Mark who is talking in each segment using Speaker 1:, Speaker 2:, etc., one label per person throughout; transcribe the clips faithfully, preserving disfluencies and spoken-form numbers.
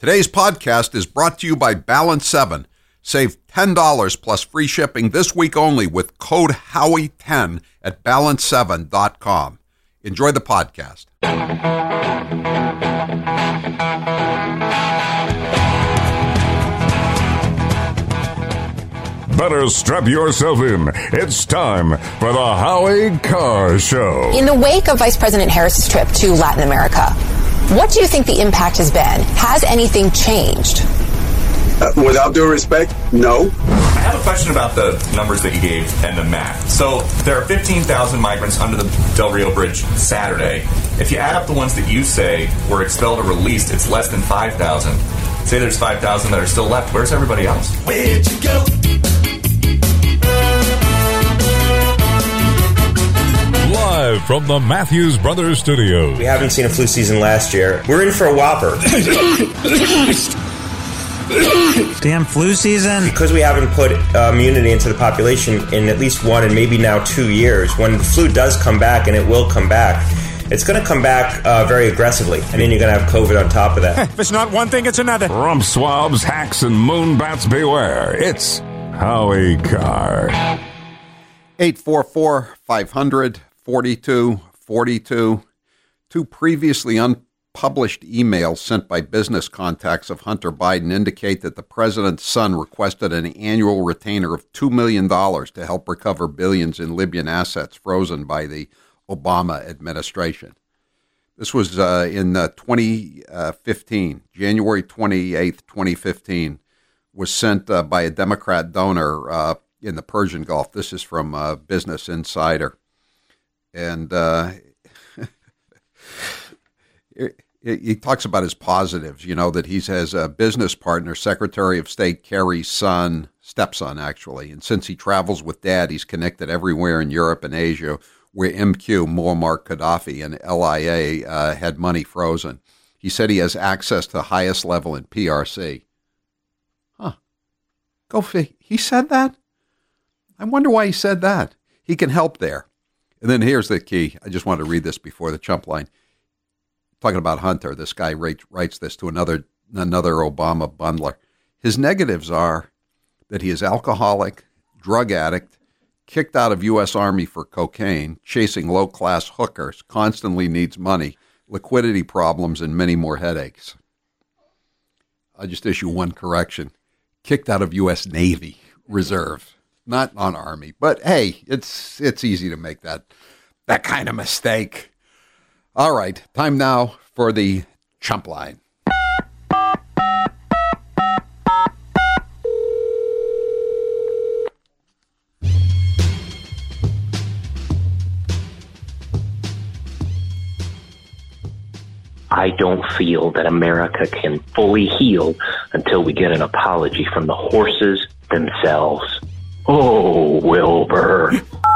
Speaker 1: Today's podcast is brought to you by Balance seven. Save ten dollars plus free shipping this week only with code Howie ten at balance seven dot com. Enjoy the podcast.
Speaker 2: Better strap yourself in. It's time for the Howie Carr Show.
Speaker 3: In the wake of Vice President Harris's trip to Latin America, what do you think the impact has been? Has anything changed?
Speaker 4: Uh, without due respect, no.
Speaker 5: I have a question about the numbers that you gave and the math. So there are fifteen thousand migrants under the Del Rio Bridge Saturday. If you add up the ones that you say were expelled or released, it's less than five thousand. Say there's five thousand that are still left. Where's everybody else?
Speaker 6: Where'd you go?
Speaker 2: Live from the Matthews Brothers Studios.
Speaker 7: We haven't seen a flu season last year. We're in for a whopper.
Speaker 8: Damn flu season.
Speaker 7: Because we haven't put uh, immunity into the population in at least one and maybe now two years, when the flu does come back, and it will come back, it's going to come back uh, very aggressively. And then you're going to have COVID on top of that.
Speaker 8: If it's not one thing, it's another.
Speaker 2: Rump swabs, hacks, and moonbats beware. It's Howie Carr.
Speaker 1: eight four four, five hundred, forty-two forty-two. Two previously unpublished emails sent by business contacts of Hunter Biden indicate that the president's son requested an annual retainer of two million dollars to help recover billions in Libyan assets frozen by the Obama administration. This was uh, in uh, twenty fifteen, January twenty-eighth, twenty fifteen, was sent uh, by a Democrat donor uh, in the Persian Gulf. This is from uh, Business Insider. And uh, he talks about his positives, you know, that he has a business partner, Secretary of State Kerry's son, stepson, actually. And since he travels with Dad, he's connected everywhere in Europe and Asia where M Q, Muammar Gaddafi, and L I A uh, had money frozen. He said he has access to the highest level in P R C. Huh. Go figure. He said that? I wonder why he said that. He can help there. And then here's the key. I just wanted to read this before the chump line. Talking about Hunter, this guy writes, writes this to another another Obama bundler. His negatives are that he is alcoholic, drug addict, kicked out of U S Army for cocaine, chasing low-class hookers, constantly needs money, liquidity problems, and many more headaches. I'll just issue one correction. Kicked out of U S Navy Reserve. Not on Army, but hey, it's it's easy to make that that kind of mistake. All right, time now for the chump line.
Speaker 9: I don't feel that America can fully heal until we get an apology from the horses themselves. Oh, Wilbur.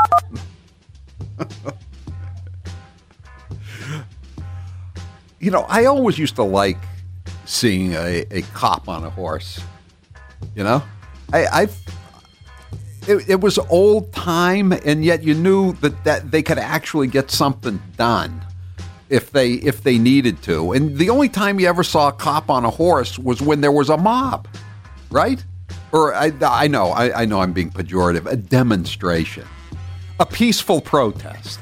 Speaker 1: You know, I always used to like seeing a, a cop on a horse. You know, I, I it, it was old time, and yet you knew that, that they could actually get something done if they if they needed to. And the only time you ever saw a cop on a horse was when there was a mob, right? Or I, I know, I, I know I'm being pejorative, a demonstration, a peaceful protest.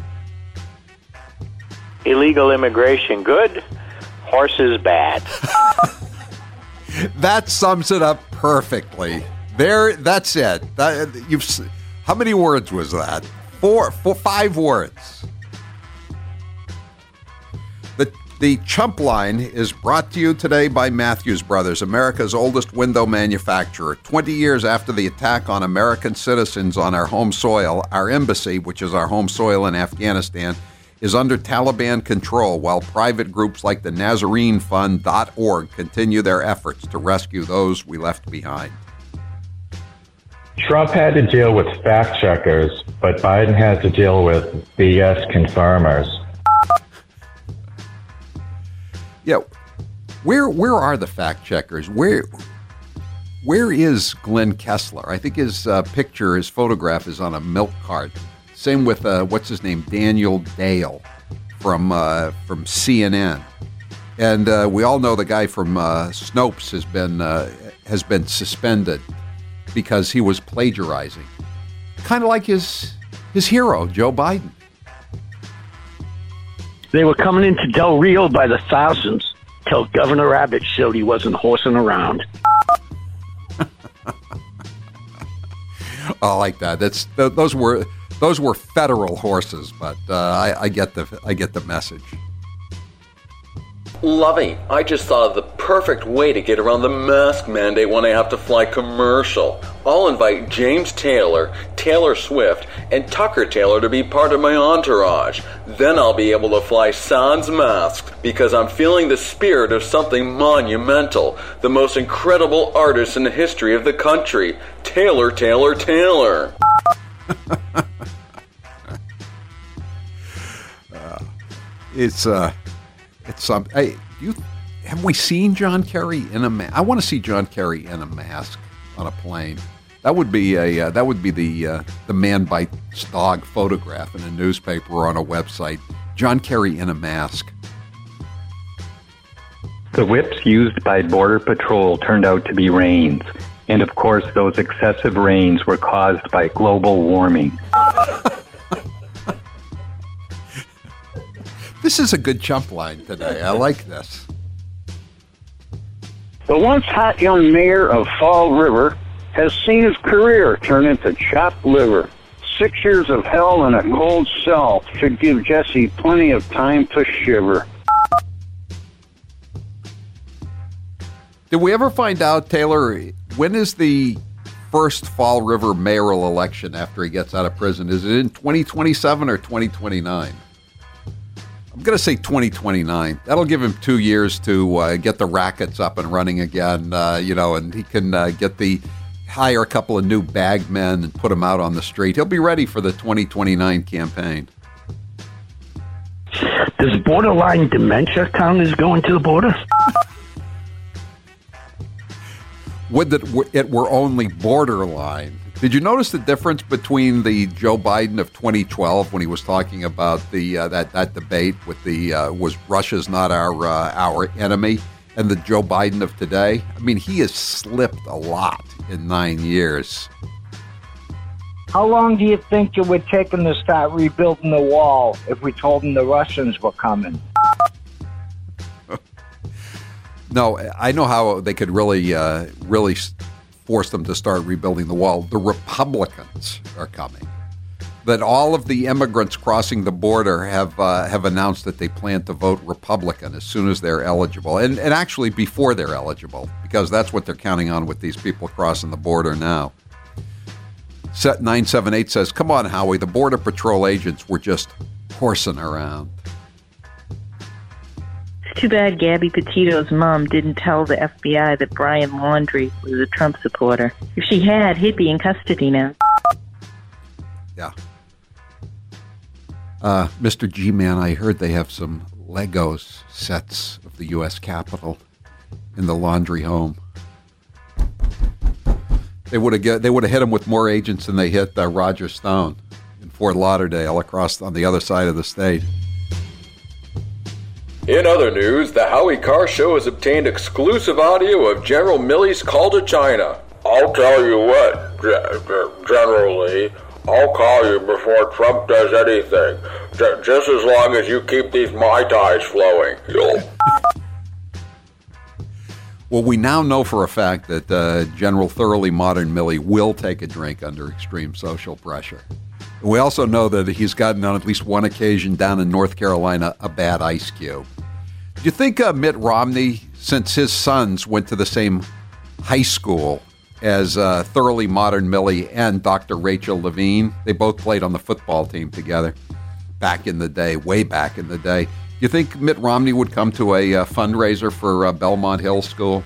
Speaker 10: Illegal immigration, good. Horses, bad.
Speaker 1: That sums it up perfectly. There, that's it. That, you've, how many words was that? Four, four, five words. The The Chump Line is brought to you today by Matthews Brothers, America's oldest window manufacturer. twenty years after the attack on American citizens on our home soil, our embassy, which is our home soil in Afghanistan, is under Taliban control, while private groups like the Nazarene Fund dot org continue their efforts to rescue those we left behind.
Speaker 11: Trump had to deal with fact checkers, but Biden had to deal with B S confirmers.
Speaker 1: Yeah, where where are the fact checkers? Where where is Glenn Kessler? I think his uh, picture, his photograph is on a milk cart. Same with uh, what's his name, Daniel Dale from uh, from C N N. And uh, we all know the guy from uh, Snopes has been uh, has been suspended because he was plagiarizing. Kind of like his his hero, Joe Biden.
Speaker 10: They were coming into Del Rio by the thousands till Governor Abbott showed he wasn't horsing around.
Speaker 1: I like that. That's th- those were those were federal horses, but uh, I, I get the I get the message.
Speaker 6: Lovey, I just thought of the perfect way to get around the mask mandate when I have to fly commercial. I'll invite James Taylor, Taylor Swift, and Tucker Taylor to be part of my entourage. Then I'll be able to fly sans masked because I'm feeling the spirit of something monumental. The most incredible artist in the history of the country, Taylor, Taylor, Taylor.
Speaker 1: uh, it's uh. It's some. Hey, you have we seen John Kerry in a mask? I want to see John Kerry in a mask on a plane. That would be a. Uh, that would be the uh, the man bites dog photograph in a newspaper or on a website. John Kerry in a mask.
Speaker 11: The whips used by Border Patrol turned out to be reins, and of course, those excessive rains were caused by global warming.
Speaker 1: This is a good chump line today. I like this.
Speaker 10: The once hot young mayor of Fall River has seen his career turn into chopped liver. Six years of hell in a cold cell should give Jesse plenty of time to shiver.
Speaker 1: Did we ever find out, Taylor, when is the first Fall River mayoral election after he gets out of prison? Is it in twenty twenty-seven or twenty twenty-nine? I'm going to say twenty twenty-nine. That'll give him two years to uh, get the rackets up and running again, uh, you know, and he can uh, get the hire a couple of new bag men and put them out on the street. He'll be ready for the twenty twenty-nine campaign.
Speaker 10: Does borderline dementia count as going to the border?
Speaker 1: Would that it were only borderline. Did you notice the difference between the Joe Biden of twenty twelve when he was talking about the uh, that that debate with the uh, was Russia's not our uh, our enemy, and the Joe Biden of today? I mean, he has slipped a lot in nine years.
Speaker 12: How long do you think it would take him to start rebuilding the wall if we told him the Russians were coming?
Speaker 1: No, I know how they could really uh, really. force them to start rebuilding the wall. The Republicans are coming. That all of the immigrants crossing the border have uh, have announced that they plan to vote Republican as soon as they're eligible, and, and actually before they're eligible, because that's what they're counting on with these people crossing the border now. Set nine seven eight says, come on, Howie, the Border Patrol agents were just horsing around.
Speaker 13: It's too bad Gabby Petito's mom didn't tell the F B I that Brian Laundrie was a Trump supporter. If she had, he'd be in custody now.
Speaker 1: Yeah. Uh, Mister G-Man, I heard they have some Legos sets of the U S Capitol in the Laundrie home. They would have get, they would have hit him with more agents than they hit uh, Roger Stone in Fort Lauderdale across on the other side of the state.
Speaker 6: In other news, the Howie Carr Show has obtained exclusive audio of General Milley's call to China.
Speaker 14: I'll tell you what, General Lee, I'll call you before Trump does anything, J- just as long as you keep these Mai Tais flowing.
Speaker 1: Well, we now know for a fact that uh, General Thoroughly Modern Milley will take a drink under extreme social pressure. We also know that he's gotten on at least one occasion down in North Carolina a bad ice cube. Do you think uh, Mitt Romney, since his sons went to the same high school as uh, Thoroughly Modern Milley and Doctor Rachel Levine, they both played on the football team together back in the day, way back in the day. Do you think Mitt Romney would come to a uh, fundraiser for uh, Belmont Hill School?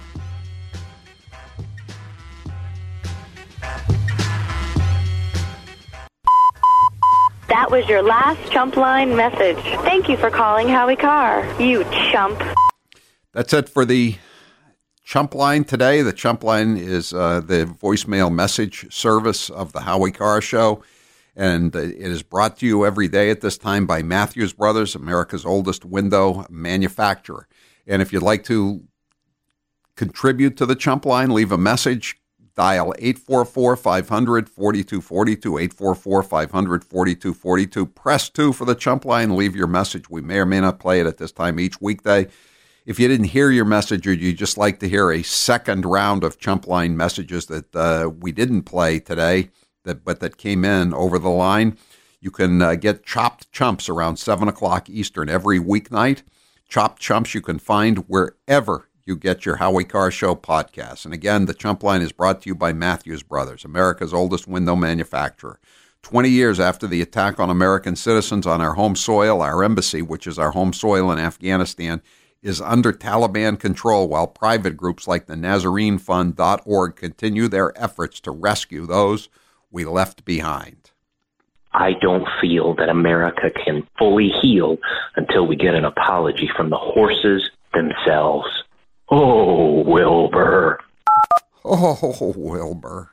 Speaker 15: That was your last chump line message. Thank you for calling Howie Carr, you chump.
Speaker 1: That's it for the chump line today. The chump line is uh, the voicemail message service of the Howie Carr Show, and it is brought to you every day at this time by Matthews Brothers, America's oldest window manufacturer. And if you'd like to contribute to the Chump Line, leave a message. Dial eight four four, five hundred, forty-two forty-two, eight four four, five hundred, forty-two forty-two. Press two for the Chump Line. Leave your message. We may or may not play it at this time each weekday. If you didn't hear your message or you just like to hear a second round of Chump Line messages that uh, we didn't play today, that but that came in over the line, you can uh, get Chopped Chumps around seven o'clock Eastern every weeknight. Chopped Chumps you can find wherever you get your Howie Carr Show podcast. And again, the Chump Line is brought to you by Matthews Brothers, America's oldest window manufacturer. twenty years after the attack on American citizens on our home soil, our embassy, which is our home soil in Afghanistan, is under Taliban control, while private groups like the Nazarene Fund dot org continue their efforts to rescue those we left behind.
Speaker 9: I don't feel that America can fully heal until we get an apology from the horses themselves. Oh, Wilbur.
Speaker 1: Oh, Wilbur.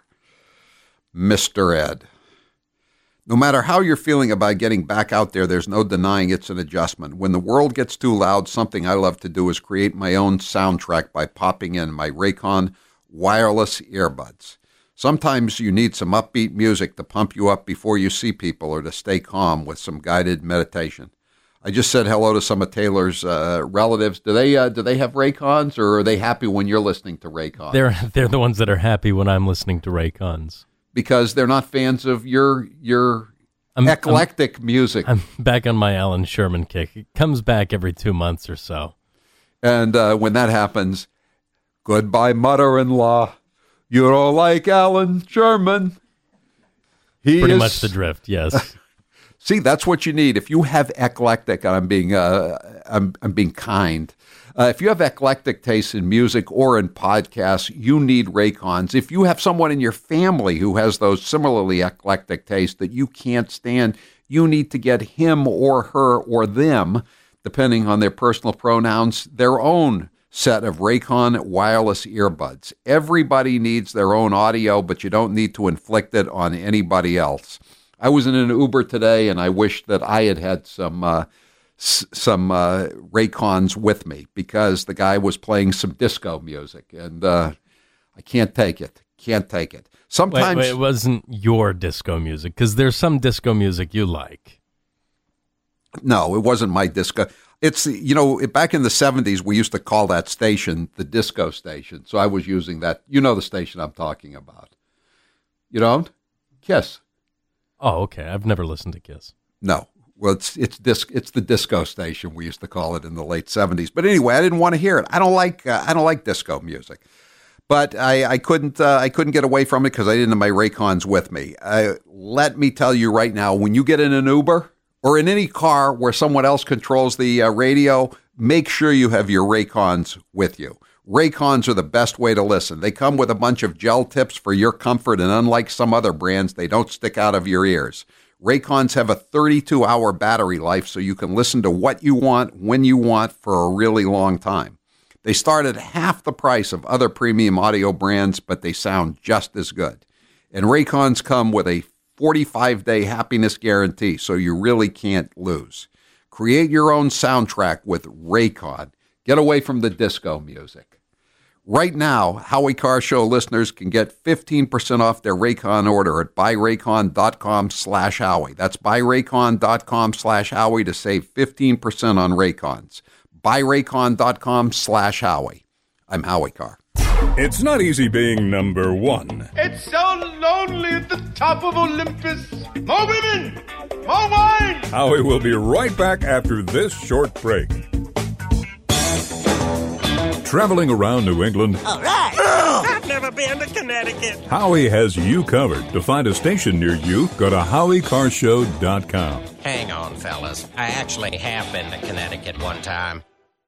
Speaker 1: Mister Ed. No matter how you're feeling about getting back out there, there's no denying it's an adjustment. When the world gets too loud, something I love to do is create my own soundtrack by popping in my Raycon wireless earbuds. Sometimes you need some upbeat music to pump you up before you see people or to stay calm with some guided meditation. I just said hello to some of Taylor's uh, relatives. Do they uh, do they have Raycons, or are they happy when you're listening to Raycons?
Speaker 16: They're they're the ones that are happy when I'm listening to Raycons.
Speaker 1: Because they're not fans of your your I'm, eclectic
Speaker 16: I'm,
Speaker 1: music.
Speaker 16: I'm back on my Alan Sherman kick. It comes back every two months or so.
Speaker 1: And uh, when that happens, goodbye, mother-in-law. You don't like Alan Sherman. He
Speaker 16: Pretty
Speaker 1: is...
Speaker 16: much the drift, yes.
Speaker 1: See, that's what you need. If you have eclectic, and I'm being, uh, I'm, I'm being kind. Uh, if you have eclectic tastes in music or in podcasts, you need Raycons. If you have someone in your family who has those similarly eclectic tastes that you can't stand, you need to get him or her or them, depending on their personal pronouns, their own set of Raycon wireless earbuds. Everybody needs their own audio, but you don't need to inflict it on anybody else. I was in an Uber today, and I wished that I had had some uh, s- some uh, Raycons with me, because the guy was playing some disco music, and uh, I can't take it. Can't take it. Sometimes
Speaker 16: wait, wait, it wasn't your disco music, because there's some disco music you like.
Speaker 1: No, it wasn't my disco. It's, you know, back in the seventies, we used to call that station the disco station, so I was using that. You know the station I'm talking about. You don't? Kiss.
Speaker 16: Oh, okay. I've never listened to Kiss.
Speaker 1: No. Well, it's it's disc, it's the disco station, we used to call it in the late seventies. But anyway, I didn't want to hear it. I don't like uh, I don't like disco music. But I, I couldn't uh, I couldn't get away from it because I didn't have my Raycons with me. Uh, let me tell you right now, when you get in an Uber or in any car where someone else controls the uh, radio, make sure you have your Raycons with you. Raycons are the best way to listen. They come with a bunch of gel tips for your comfort, and unlike some other brands, they don't stick out of your ears. Raycons have a thirty-two hour battery life, so you can listen to what you want, when you want, for a really long time. They start at half the price of other premium audio brands, but they sound just as good. And Raycons come with a forty-five day happiness guarantee, so you really can't lose. Create your own soundtrack with Raycon. Get away from the disco music. Right now, Howie Carr Show listeners can get fifteen percent off their Raycon order at buyraycon.com slash Howie. That's buyraycon.com slash Howie to save fifteen percent on Raycons. buyraycon.com slash Howie. I'm Howie Carr.
Speaker 2: It's not easy being number one.
Speaker 17: It's so lonely at the top of Olympus. More women! More wine!
Speaker 2: Howie will be right back after this short break. Traveling around New England,
Speaker 18: All right. I've never been to Connecticut.
Speaker 2: Howie has you covered. To find a station near you, go to howie car show dot com.
Speaker 18: Hang on, fellas. I actually have been to Connecticut one time.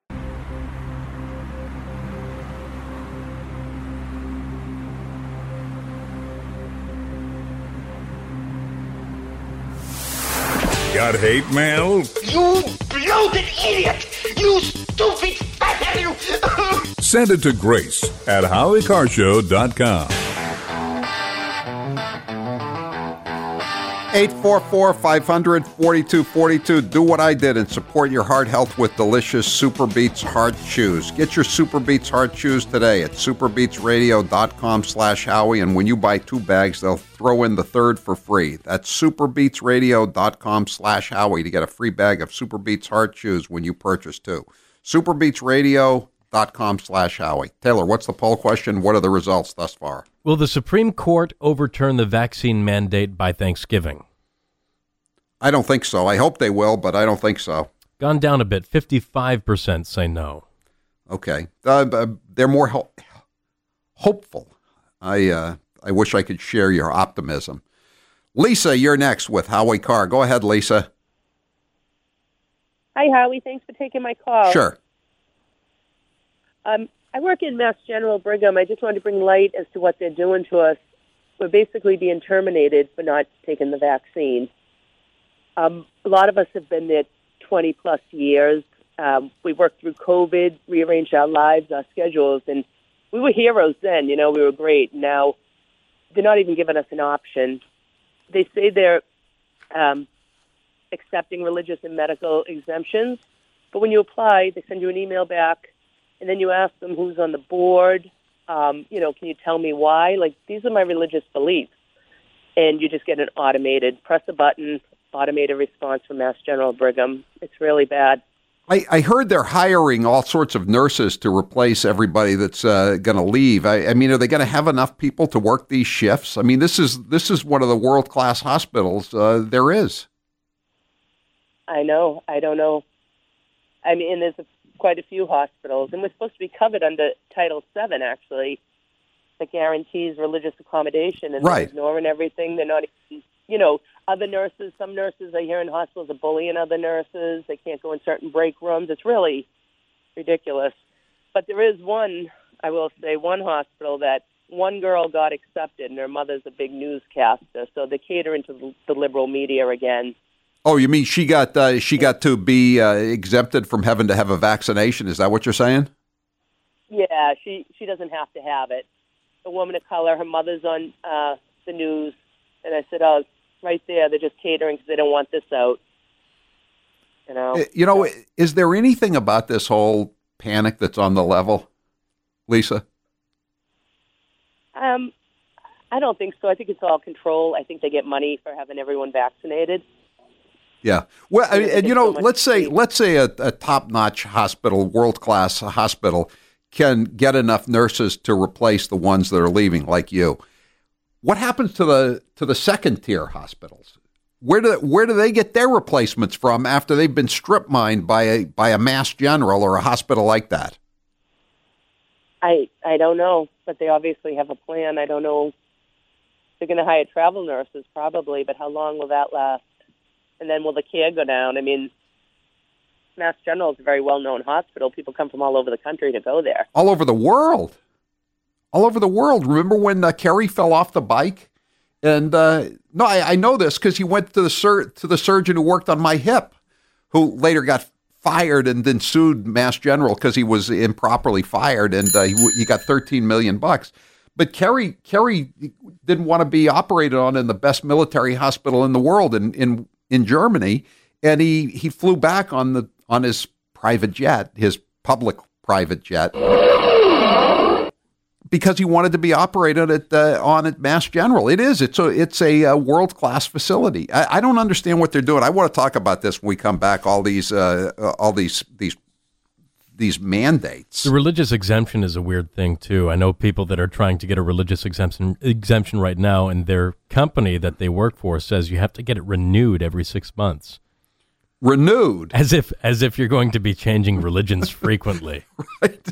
Speaker 2: Got hate mail?
Speaker 17: You bloated idiot! You stupid fat you!
Speaker 2: Send it to Grace at howie car show dot com.
Speaker 1: eight four four, five hundred, forty-two forty-two. Do what I did and support your heart health with delicious Super Beats Heart Chews. Get your Super Beats Heart Chews today at superbeatsradio.com slash Howie, and when you buy two bags, they'll throw in the third for free. That's superbeatsradio.com slash Howie to get a free bag of Super Beats Heart Chews when you purchase two. superbeatsradio.com slash Howie. Taylor, what's the poll question? What are the results thus far?
Speaker 16: Will the Supreme Court overturn the vaccine mandate by Thanksgiving?
Speaker 1: I don't think so. I hope they will, but I don't think so.
Speaker 16: Gone down a bit. fifty-five percent say no.
Speaker 1: Okay. Uh, they're more ho- hopeful. I uh, I wish I could share your optimism. Lisa, you're next with Howie Carr. Go ahead, Lisa.
Speaker 19: Hi, Howie. Thanks for taking my call.
Speaker 1: Sure.
Speaker 19: Um, I work in Mass General Brigham. I just wanted to bring light as to what they're doing to us. We're basically being terminated for not taking the vaccine. Um, a lot of us have been there twenty-plus years. Um, we worked through COVID, rearranged our lives, our schedules, and we were heroes then. You know, we were great. Now, they're not even giving us an option. They say they're um, accepting religious and medical exemptions, but when you apply, they send you an email back, and then you ask them who's on the board. Um, you know, can you tell me why? Like, these are my religious beliefs. And you just get an automated, press a button, automated response from Mass General Brigham. It's really bad.
Speaker 1: I, I heard they're hiring all sorts of nurses to replace everybody that's uh, going to leave. I, I mean, are they going to have enough people to work these shifts? I mean, this is this is one of the world-class hospitals uh, there is.
Speaker 19: I know. I don't know. I mean, there's a quite a few hospitals, and we're supposed to be covered under Title seven, actually, that guarantees religious accommodation, and
Speaker 1: right.
Speaker 19: they're ignoring everything. They're not, you know, other nurses, some nurses I hear in hospitals are bullying other nurses. They can't go in certain break rooms. It's really ridiculous. But there is one, I will say, one hospital that one girl got accepted, and her mother's a big newscaster, so they cater into the liberal media again.
Speaker 1: Oh, you mean she got uh, she got to be uh, exempted from having to have a vaccination? Is that what you're saying?
Speaker 19: Yeah, she, she doesn't have to have it. A woman of color, her mother's on uh, the news, and I said, oh, right there, they're just catering because they don't want this out. You know,
Speaker 1: you know, is there anything about this whole panic that's on the level, Lisa?
Speaker 19: Um, I don't think so. I think it's all control. I think they get money for having everyone vaccinated.
Speaker 1: Yeah. Well, I, and you know, let's say let's say a, a top-notch hospital, world-class hospital, can get enough nurses to replace the ones that are leaving, like you. What happens to the to the second-tier hospitals? Where do where do they get their replacements from after they've been strip mined by a by a Mass General or a hospital like that?
Speaker 19: I I don't know, but they obviously have a plan. I don't know. They're going to hire travel nurses probably, but how long will that last? And then will the care go down? I mean, Mass General is a very well-known hospital. People come from all over the country to go there.
Speaker 1: All over the world. All over the world. Remember when uh, Kerry fell off the bike? And uh, no, I, I know this because he went to the sur- to the surgeon who worked on my hip, who later got fired and then sued Mass General because he was improperly fired, and uh, he, he got thirteen million bucks. But Kerry Kerry didn't want to be operated on in the best military hospital in the world in in, in Germany, and he, he flew back on the on his private jet, his public private jet, because he wanted to be operated at uh, on at Mass General. It is. It's a it's a uh, world class facility. I, I don't understand what they're doing. I want to talk about this when we come back. All these uh, all these these these mandates.
Speaker 16: The religious exemption is a weird thing too. I know people that are trying to get a religious exemption exemption right now, and their company that they work for says you have to get it renewed every six months.
Speaker 1: Renewed,
Speaker 16: as if as if you're going to be changing religions frequently.
Speaker 1: Right.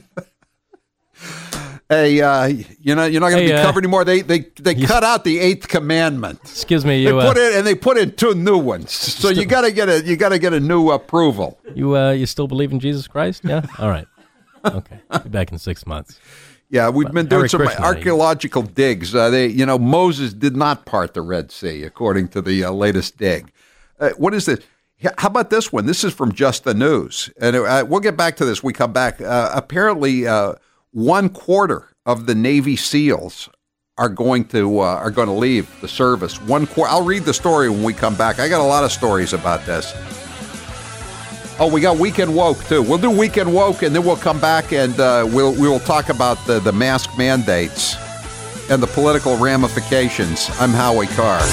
Speaker 1: Hey, uh, you know, you're not going to
Speaker 16: hey,
Speaker 1: be
Speaker 16: uh,
Speaker 1: covered anymore. They they they
Speaker 16: you,
Speaker 1: cut out the eighth commandment.
Speaker 16: Excuse me,
Speaker 1: you
Speaker 16: you
Speaker 1: they put
Speaker 16: uh,
Speaker 1: in and they put in two new ones. So you got to get a you got to get a new approval.
Speaker 16: You uh, you still believe in Jesus Christ? Yeah. All right. Okay. Be back in six months.
Speaker 1: Yeah, we've
Speaker 16: But
Speaker 1: been doing
Speaker 16: Hare
Speaker 1: some
Speaker 16: Krishna,
Speaker 1: archaeological digs. Uh, they, you know, Moses did not part the Red Sea, according to the uh, latest dig. Uh, what is this? How about this one? This is from Just the News, and uh, we'll get back to this. We come back. Uh, apparently, uh, one quarter of the Navy SEALs are going to uh, are going to leave the service. One qu- I'll read the story when we come back. I got a lot of stories about this. Oh, we got Weekend Woke too. We'll do Weekend Woke, and then we'll come back and uh, we'll we will talk about the the mask mandates and the political ramifications. I'm Howie Carr.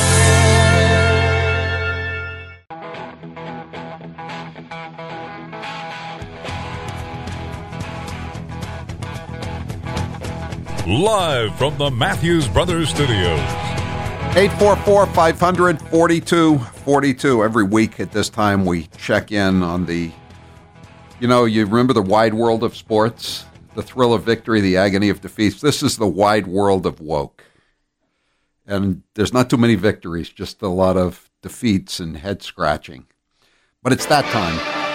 Speaker 2: Live from the Matthews Brothers Studios.
Speaker 1: eight four four, five hundred, forty-two forty-two. Every week at this time, we check in on the, you know, you remember the wide world of sports? The thrill of victory, the agony of defeats. This is the wide world of woke. And there's not too many victories, just a lot of defeats and head scratching. But it's that time.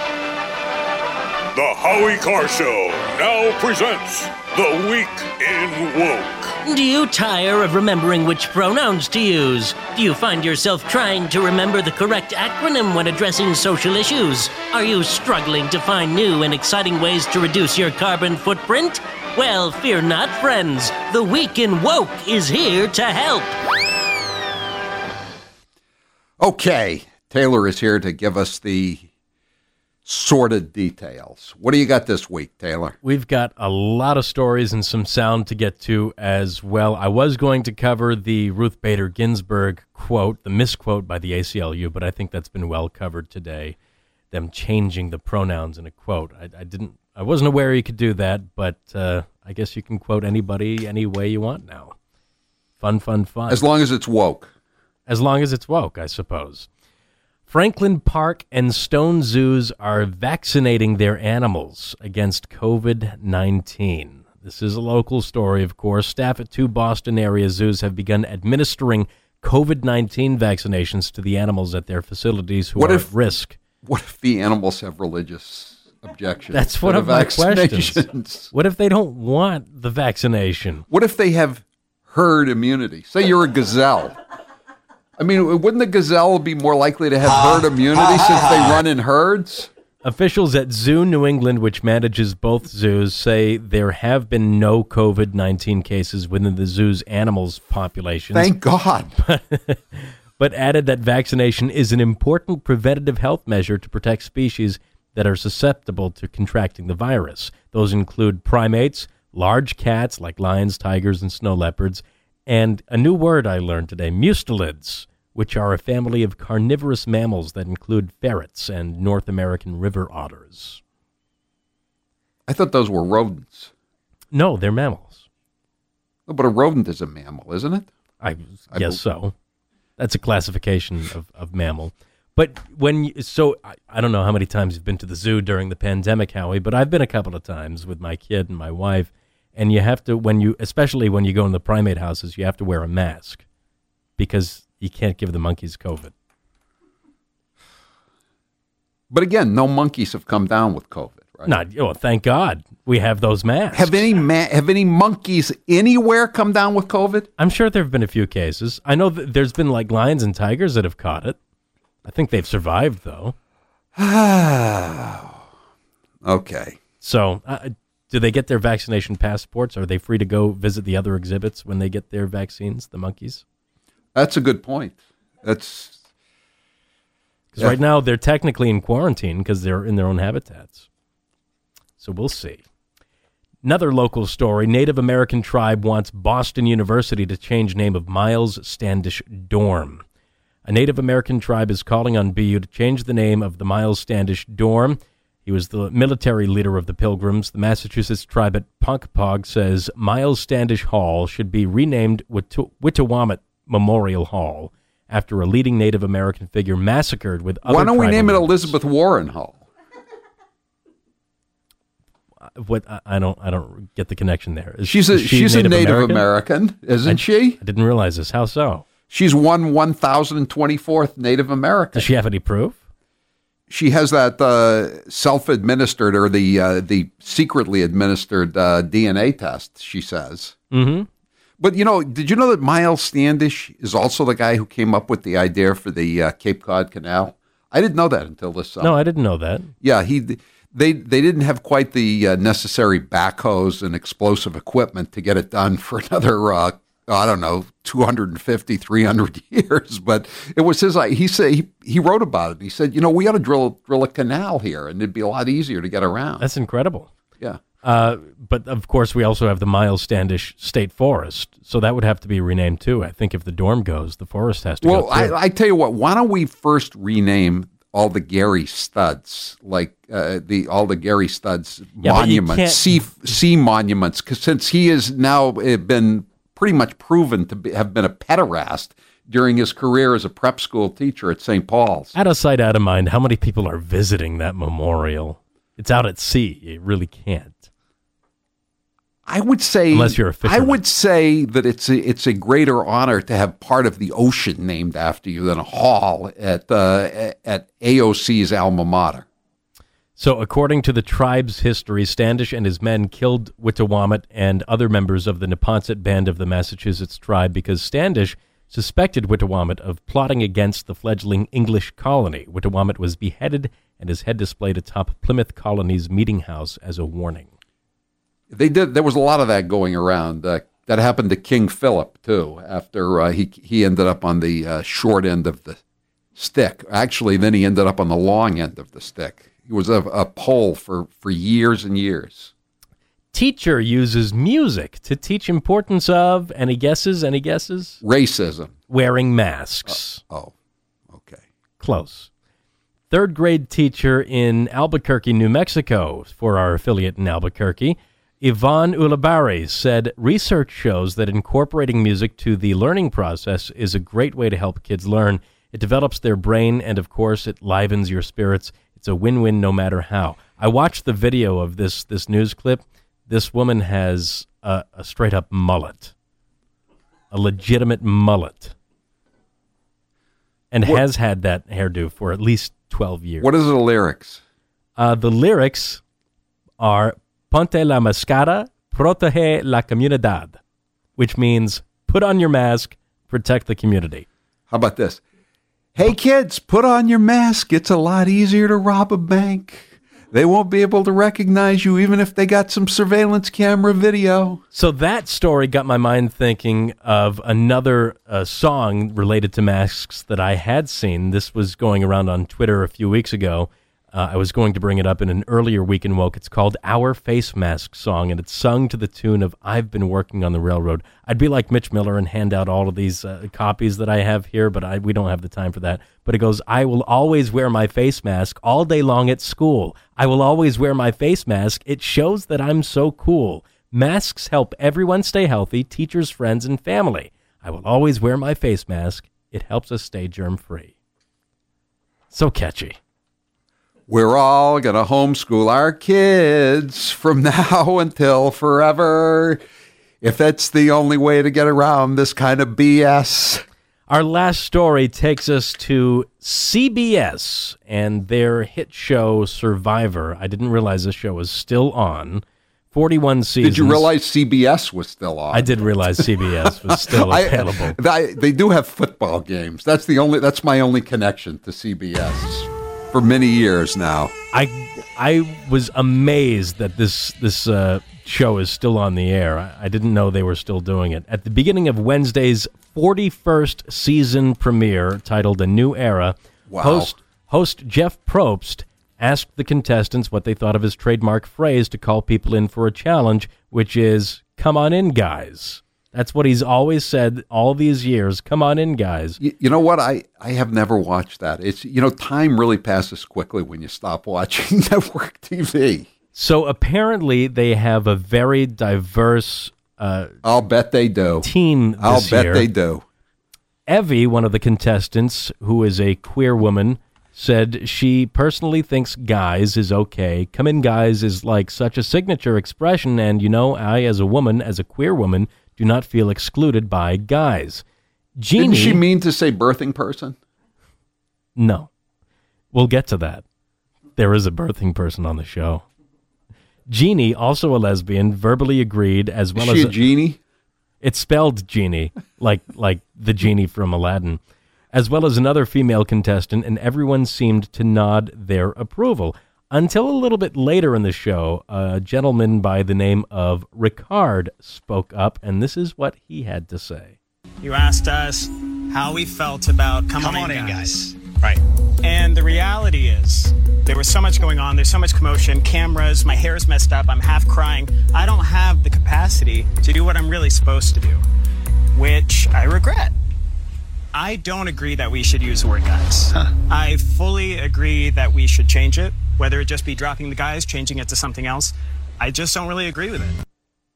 Speaker 2: The Howie Carr Show now presents The Week in Woke.
Speaker 20: Do you tire of remembering which pronouns to use? Do you find yourself trying to remember the correct acronym when addressing social issues? Are you struggling to find new and exciting ways to reduce your carbon footprint? Well, fear not, friends. The Week in Woke is here to help.
Speaker 1: Okay, Taylor is here to give us the sordid details. What do you got this week, Taylor?
Speaker 16: We've got a lot of stories and some sound to get to as well. I was going to cover the Ruth Bader Ginsburg quote, the misquote by the A C L U, but I think that's been well covered today, them changing the pronouns in a quote. I, I didn't, I wasn't aware you could do that, but uh, I guess you can quote anybody any way you want now. Fun, fun, fun.
Speaker 1: As long as it's woke.
Speaker 16: As long as it's woke, I suppose. Franklin Park and Stone Zoos are vaccinating their animals against covid nineteen. This is a local story, of course. Staff at two Boston area zoos have begun administering covid nineteen vaccinations to the animals at their facilities who
Speaker 1: what
Speaker 16: are
Speaker 1: if,
Speaker 16: at risk.
Speaker 1: What if the animals have religious objections?
Speaker 16: That's one of my questions. What if they don't want the vaccination?
Speaker 1: What if they have herd immunity? Say you're a gazelle. I mean, wouldn't the gazelle be more likely to have herd immunity since they run in herds?
Speaker 16: Officials at Zoo New England, which manages both zoos, say there have been no covid nineteen cases within the zoo's animals populations.
Speaker 1: Thank God.
Speaker 16: But, but added that vaccination is an important preventative health measure to protect species that are susceptible to contracting the virus. Those include primates, large cats like lions, tigers, and snow leopards, and a new word I learned today, mustelids, which are a family of carnivorous mammals that include ferrets and North American river otters.
Speaker 1: I thought those were rodents.
Speaker 16: No, they're mammals.
Speaker 1: No, but a rodent is a mammal, isn't it?
Speaker 16: I, I guess so. That's a classification of, of mammal. But when you, so I, I don't know how many times you've been to the zoo during the pandemic, Howie, but I've been a couple of times with my kid and my wife. And you have to, when you, especially when you go in the primate houses, you have to wear a mask because you can't give the monkeys COVID.
Speaker 1: But again, no monkeys have come down with COVID, right?
Speaker 16: Not, oh, thank God we have those masks.
Speaker 1: Have any ma- have any monkeys anywhere come down with COVID?
Speaker 16: I'm sure there have been a few cases. I know that there's been like lions and tigers that have caught it. I think they've survived though.
Speaker 1: Okay.
Speaker 16: So. Uh, Do they get their vaccination passports? Are they free to go visit the other exhibits when they get their vaccines, the monkeys?
Speaker 1: That's a good point. That's
Speaker 16: because yeah. Right now they're technically in quarantine because they're in their own habitats. So we'll see. Another local story, Native American tribe wants Boston University to change name of Miles Standish Dorm. A Native American tribe is calling on B U to change the name of the Miles Standish Dorm. He was the military leader of the Pilgrims. The Massachusetts tribe at Ponkapog says Miles Standish Hall should be renamed Wit- Wittawamut Memorial Hall after a leading Native American figure massacred with other
Speaker 1: Why don't we name
Speaker 16: members.
Speaker 1: it Elizabeth Warren Hall?
Speaker 16: What I, I don't I don't get the connection there. Is,
Speaker 1: she's a
Speaker 16: is she
Speaker 1: she's
Speaker 16: Native
Speaker 1: a Native
Speaker 16: American,
Speaker 1: American isn't
Speaker 16: I,
Speaker 1: she?
Speaker 16: I didn't realize this. How so?
Speaker 1: She's one one thousand twenty-fourth Native American.
Speaker 16: Does she have any proof?
Speaker 1: She has that uh, self-administered or the uh, the secretly administered uh, D N A test, she says.
Speaker 16: Mm-hmm.
Speaker 1: But, you know, did you know that Miles Standish is also the guy who came up with the idea for the uh, Cape Cod Canal? I didn't know that until this summer.
Speaker 16: No, I didn't know that.
Speaker 1: Yeah, he they they didn't have quite the uh, necessary backhoes and explosive equipment to get it done for another uh, I don't know, two hundred fifty, three hundred years, but it was his, he said, he, he wrote about it. He said, you know, we ought to drill, drill a canal here and it'd be a lot easier to get around.
Speaker 16: That's incredible.
Speaker 1: Yeah.
Speaker 16: Uh, but of course, we also have the Miles Standish State Forest, so that would have to be renamed too. I think if the dorm goes, the forest has to
Speaker 1: well,
Speaker 16: go.
Speaker 1: Well, I, I tell you what, why don't we first rename all the Gary Studs, like uh, the all the Gary Studs
Speaker 16: yeah,
Speaker 1: monuments, sea, sea monuments, because since he has now been pretty much proven to be, have been a pederast during his career as a prep school teacher at Saint Paul's.
Speaker 16: Out of sight, out of mind, how many people are visiting that memorial? It's out at sea. You really can't.
Speaker 1: I would say,
Speaker 16: unless you're a fisherman.
Speaker 1: I would say that it's a, it's a greater honor to have part of the ocean named after you than a hall at uh, at A O C's alma mater.
Speaker 16: So, according to the tribe's history, Standish and his men killed Wittawamut and other members of the Neponset Band of the Massachusetts tribe because Standish suspected Wittawamut of plotting against the fledgling English colony. Wittawamut was beheaded and his head displayed atop Plymouth Colony's meeting house as a warning.
Speaker 1: They did. There was a lot of that going around. Uh, that happened to King Philip too. After uh, he he ended up on the uh, short end of the stick. Actually, then he ended up on the long end of the stick. He was a, a pole for, for years and years.
Speaker 16: Teacher uses music to teach importance of, any guesses, any guesses?
Speaker 1: Racism.
Speaker 16: Wearing masks.
Speaker 1: Uh, oh, okay.
Speaker 16: Close. Third grade teacher in Albuquerque, New Mexico, for our affiliate in Albuquerque, Yvonne Ulibarri, said research shows that incorporating music to the learning process is a great way to help kids learn. It develops their brain, and of course, it livens your spirits. It's a win-win no matter how. I watched the video of this this news clip. This woman has a, a straight-up mullet, a legitimate mullet, and what, has had that hairdo for at least twelve years.
Speaker 1: What is the lyrics?
Speaker 16: Uh, the lyrics are Ponte la mascara, protege la comunidad, which means put on your mask, protect the community.
Speaker 1: How about this? Hey, kids, put on your mask. It's a lot easier to rob a bank. They won't be able to recognize you even if they got some surveillance camera video.
Speaker 16: So that story got my mind thinking of another uh, song related to masks that I had seen. This was going around on Twitter a few weeks ago. Uh, I was going to bring it up in an earlier Week in Woke. It's called Our Face Mask Song, and it's sung to the tune of I've Been Working on the Railroad. I'd be like Mitch Miller and hand out all of these uh, copies that I have here, but I, we don't have the time for that. But it goes, I will always wear my face mask all day long at school. I will always wear my face mask. It shows that I'm so cool. Masks help everyone stay healthy, teachers, friends, and family. I will always wear my face mask. It helps us stay germ-free. So catchy.
Speaker 1: We're all going to homeschool our kids from now until forever, if that's the only way to get around this kind of B S.
Speaker 16: Our last story takes us to C B S and their hit show Survivor. I didn't realize this show was still on. forty-one seasons.
Speaker 1: Did you realize C B S was still on?
Speaker 16: I did realize C B S was still available.
Speaker 1: I, I, they do have football games. That's the only. That's my only connection to C B S. For many years now.
Speaker 16: I I was amazed that this this uh, show is still on the air. I, I didn't know they were still doing it. At the beginning of Wednesday's forty-first season premiere, titled A New Era,
Speaker 1: wow.
Speaker 16: host, host Jeff Probst asked the contestants what they thought of his trademark phrase to call people in for a challenge, which is, come on in, guys. That's what he's always said all these years. Come on in, guys.
Speaker 1: You, you know what? I, I have never watched that. It's you know, time really passes quickly when you stop watching network T V.
Speaker 16: So apparently they have a very diverse uh,
Speaker 1: I'll bet they do.
Speaker 16: team this
Speaker 1: I'll bet
Speaker 16: year.
Speaker 1: they do.
Speaker 16: Evie, one of the contestants, who is a queer woman, said she personally thinks guys is okay. Come in, guys is like such a signature expression, and, you know, I, as a woman, as a queer woman, do not feel excluded by guys. Jeannie,
Speaker 1: didn't she mean to say birthing person?
Speaker 16: No. We'll get to that. There is a birthing person on the show. Jeannie, also a lesbian, verbally agreed, as well
Speaker 1: is
Speaker 16: as
Speaker 1: she a, a genie?
Speaker 16: It's spelled genie, like like the genie from Aladdin, as well as another female contestant, and everyone seemed to nod their approval. Until a little bit later in the show, a gentleman by the name of Ricard spoke up, and this is what he had to say.
Speaker 21: You asked us how we felt about Come,
Speaker 22: Come
Speaker 21: On,
Speaker 22: on
Speaker 21: In,
Speaker 22: In,
Speaker 21: guys. Right. And the reality is, there was so much going on, there's so much commotion, cameras, my hair's messed up, I'm half crying. I don't have the capacity to do what I'm really supposed to do, which I regret. I don't agree that we should use the word guys. Huh. I fully agree that we should change it, whether it just be dropping the guys, changing it to something else. I just don't really agree with it.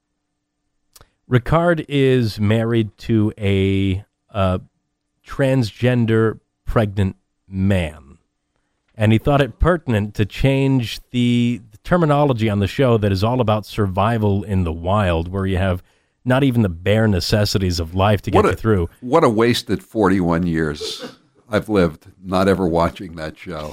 Speaker 16: Ricard is married to a uh, transgender pregnant man, and he thought it pertinent to change the, the terminology on the show that is all about survival in the wild, where you have not even the bare necessities of life to get
Speaker 1: what a,
Speaker 16: you through.
Speaker 1: What a wasted forty-one years I've lived not ever watching that show.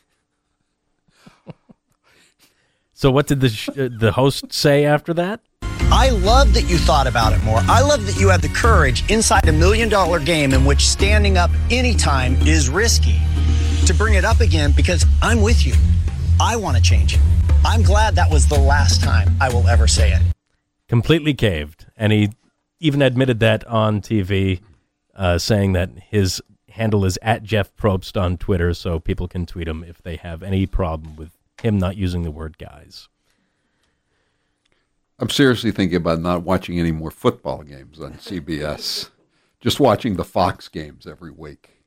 Speaker 16: So what did the sh- uh, the host say after that?
Speaker 22: I love that you thought about it more. I love that you had the courage inside a million dollar game in which standing up anytime is risky to bring it up again, because I'm with you. I want to change it. I'm glad that was the last time I will ever say it.
Speaker 16: Completely caved. And he even admitted that on T V, uh, saying that his handle is at Jeff Probst on Twitter, so people can tweet him if they have any problem with him not using the word guys.
Speaker 1: I'm seriously thinking about not watching any more football games on C B S. Just watching the Fox games every week.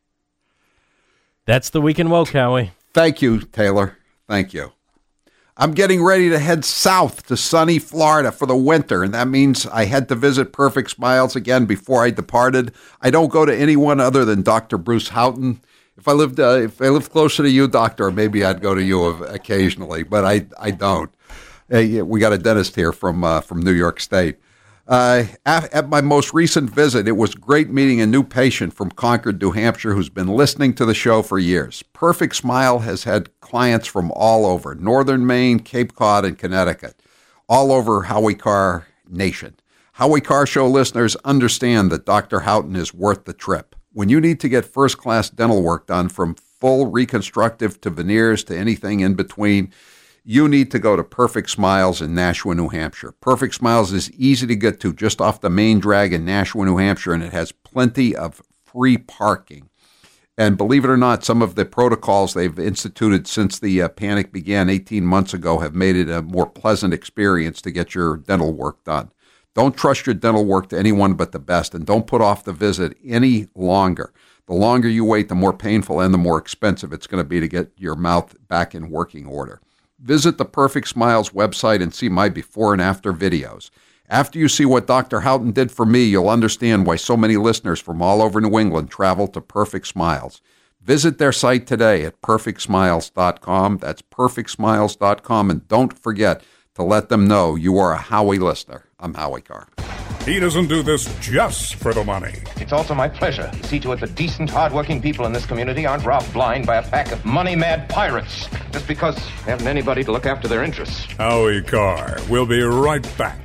Speaker 16: That's the Week in Woke, Howie.
Speaker 1: Thank you, Taylor. Thank you. I'm getting ready to head south to sunny Florida for the winter, and that means I had to visit Perfect Smiles again before I departed. I don't go to anyone other than Doctor Bruce Houghton. If I lived uh, if I lived closer to you, Doctor, maybe I'd go to you occasionally, but I I don't. Hey, we got a dentist here from uh, from New York State. Uh, at, at my most recent visit, it was great meeting a new patient from Concord, New Hampshire, who's been listening to the show for years. Perfect Smile has had clients from all over, Northern Maine, Cape Cod, and Connecticut, all over Howie Carr Nation. Howie Carr Show listeners understand that Doctor Houghton is worth the trip. When you need to get first-class dental work done, from full reconstructive to veneers to anything in between, you need to go to Perfect Smiles in Nashua, New Hampshire. Perfect Smiles is easy to get to just off the main drag in Nashua, New Hampshire, and it has plenty of free parking. And believe it or not, some of the protocols they've instituted since the uh, panic began eighteen months ago have made it a more pleasant experience to get your dental work done. Don't trust your dental work to anyone but the best, and don't put off the visit any longer. The longer you wait, the more painful and the more expensive it's going to be to get your mouth back in working order. Visit the Perfect Smiles website and see my before and after videos. After you see what Doctor Houghton did for me, you'll understand why so many listeners from all over New England travel to Perfect Smiles. Visit their site today at perfect smiles dot com. That's perfect smiles dot com. And don't forget to let them know you are a Howie listener. I'm Howie Carr.
Speaker 2: He doesn't do this just for the money.
Speaker 23: It's also my pleasure to see to it that decent, hard-working people in this community aren't robbed blind by a pack of money-mad pirates just because they haven't anybody to look after their interests.
Speaker 2: Howie Carr. We'll be right back.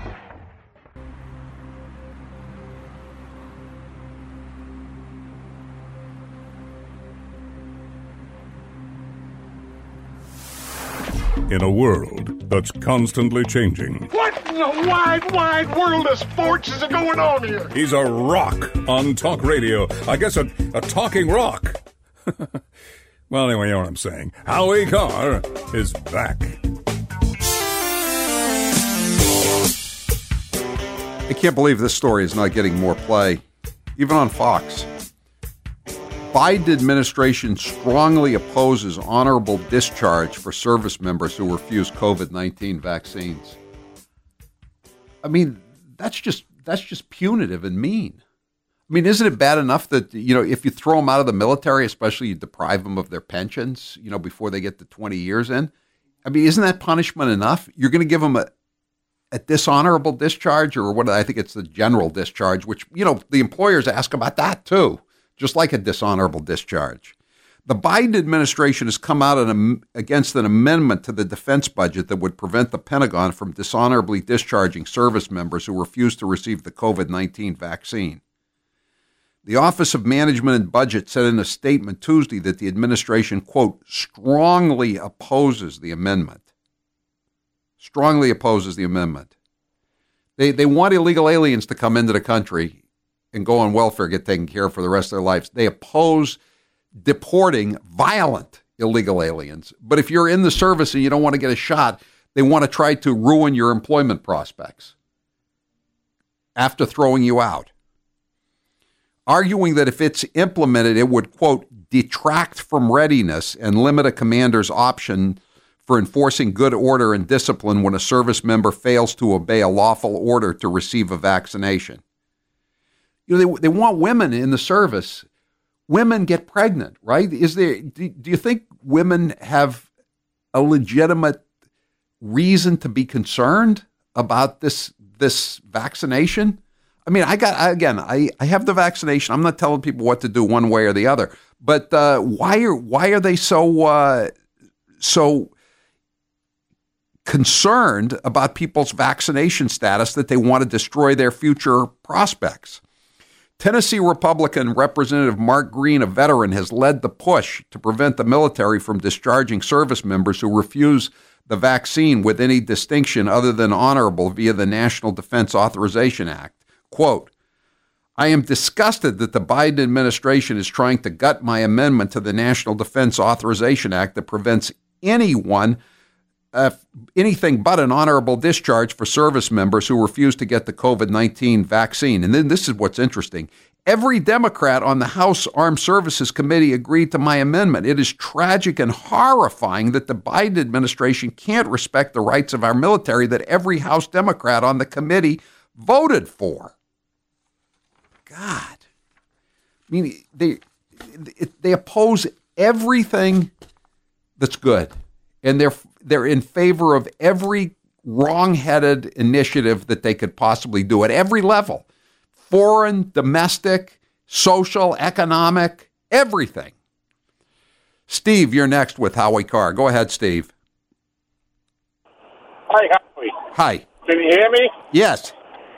Speaker 2: In a world that's constantly changing,
Speaker 17: What in the wide, wide world of sports is going on here?
Speaker 2: he's a rock on talk radio. I guess a, a talking rock. Well, anyway, you know what I'm saying. Howie Carr is back.
Speaker 1: I can't believe this story is not getting more play, even on Fox. Biden administration strongly opposes honorable discharge for service members who refuse COVID nineteen vaccines. I mean, that's just that's just punitive and mean. I mean, isn't it bad enough that, you know, if you throw them out of the military, especially you deprive them of their pensions, you know, before they get to twenty years in? I mean, isn't that punishment enough? You're going to give them a, a dishonorable discharge, or what? I think it's the general discharge, which, you know, the employers ask about that too, just like a dishonorable discharge. The Biden administration has come out an, against an amendment to the defense budget that would prevent the Pentagon from dishonorably discharging service members who refuse to receive the COVID nineteen vaccine. The Office of Management and Budget said in a statement Tuesday that the administration, quote, strongly opposes the amendment. Strongly opposes the amendment. They they want illegal aliens to come into the country and go on welfare, get taken care of for the rest of their lives. They oppose deporting violent illegal aliens. But if you're in the service and you don't want to get a shot, they want to try to ruin your employment prospects after throwing you out. Arguing that if it's implemented, it would, quote, detract from readiness and limit a commander's option for enforcing good order and discipline when a service member fails to obey a lawful order to receive a vaccination. You know, they, they want women in the service. Women get pregnant, right? Is there? Do, do you think women have a legitimate reason to be concerned about this this vaccination? I mean, I got again. I, I have the vaccination. I'm not telling people what to do one way or the other. But uh, why are why are they so uh, so concerned about people's vaccination status that they want to destroy their future prospects? Tennessee Republican Representative Mark Green, a veteran, has led the push to prevent the military from discharging service members who refuse the vaccine with any distinction other than honorable via the National Defense Authorization Act. Quote, I am disgusted that the Biden administration is trying to gut my amendment to the National Defense Authorization Act that prevents anyone, uh, anything but an honorable discharge for service members who refuse to get the covid nineteen vaccine. And then this is what's interesting. Every Democrat on the House Armed Services Committee agreed to my amendment. It is tragic and horrifying that the Biden administration can't respect the rights of our military that every House Democrat on the committee voted for. God. I mean, they they oppose everything that's good. And they're they're in favor of every wrong-headed initiative that they could possibly do at every level. Foreign, domestic, social, economic, everything. Steve, you're next with Howie Carr. Go ahead, Steve.
Speaker 3: Hi, Howie.
Speaker 1: Hi.
Speaker 3: Can you hear me?
Speaker 1: Yes.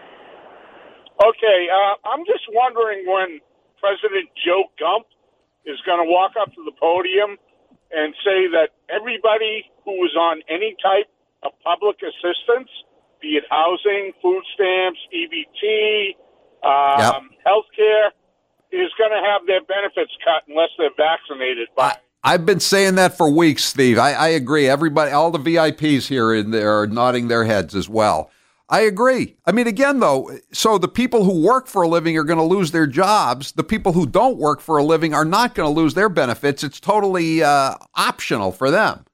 Speaker 3: Okay, uh, I'm just wondering when President Joe Gump is going to walk up to the podium and say that everybody who was on any type of public assistance, be it housing, food stamps, E B T, um,
Speaker 1: yep.
Speaker 3: health care, is going to have their benefits cut unless they're vaccinated by.
Speaker 1: I've been saying that for weeks, Steve. I, I agree. Everybody, all the V I Ps here in there are nodding their heads as well. I agree. I mean, again, though, so the people who work for a living are going to lose their jobs. The people who don't work for a living are not going to lose their benefits. It's totally uh, optional for them.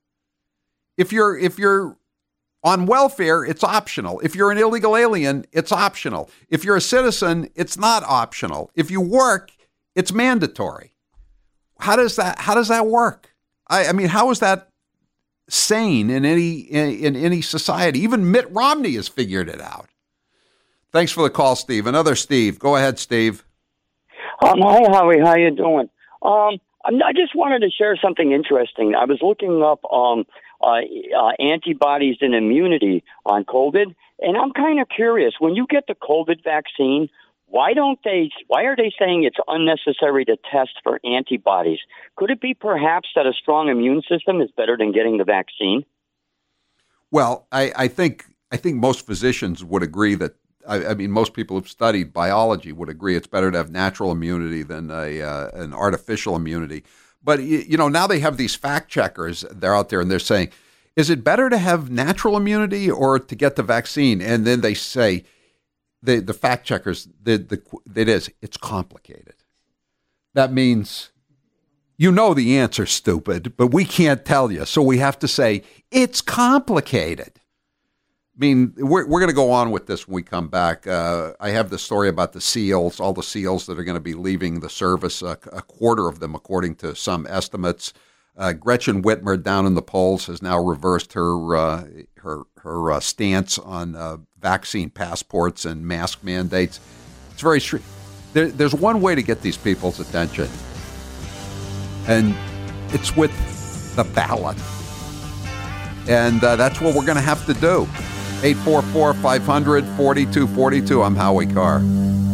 Speaker 1: If you're if you're on welfare, it's optional. If you're an illegal alien, it's optional. If you're a citizen, it's not optional. If you work, it's mandatory. How does that how does that work? I, I mean, how is that sane in any in, in any society? Even Mitt Romney has figured it out. Thanks for the call, Steve. Another Steve. Go ahead, Steve.
Speaker 4: Um, hi, Howie. How you doing? Um, I just wanted to share something interesting. I was looking up um, uh, uh, antibodies and immunity on COVID, and I'm kind of curious. When you get the COVID vaccine, why don't they? Why are they saying it's unnecessary to test for antibodies? Could it be perhaps that a strong immune system is better than getting the vaccine?
Speaker 1: Well, I, I think I think most physicians would agree that. I, I mean, most people who've studied biology would agree it's better to have natural immunity than a uh, an artificial immunity. But you, you know, now they have these fact checkers. They're out there and they're saying, "Is it better to have natural immunity or to get the vaccine?" And then they say. The the fact checkers, the, the it is, it's complicated. That means you know the answer, stupid, but we can't tell you. So we have to say, it's complicated. I mean, we're, we're going to go on with this when we come back. Uh, I have the story about the SEALs, all the SEALs that are going to be leaving the service, a, a quarter of them, according to some estimates. Uh, Gretchen Whitmer down in the polls has now reversed her uh, her her uh, stance on uh, vaccine passports and mask mandates. It's very str- there, there's one way to get these people's attention, and it's with the ballot. And uh, that's what we're going to have to do. eight four four, five hundred, forty-two forty-two. I'm Howie Carr.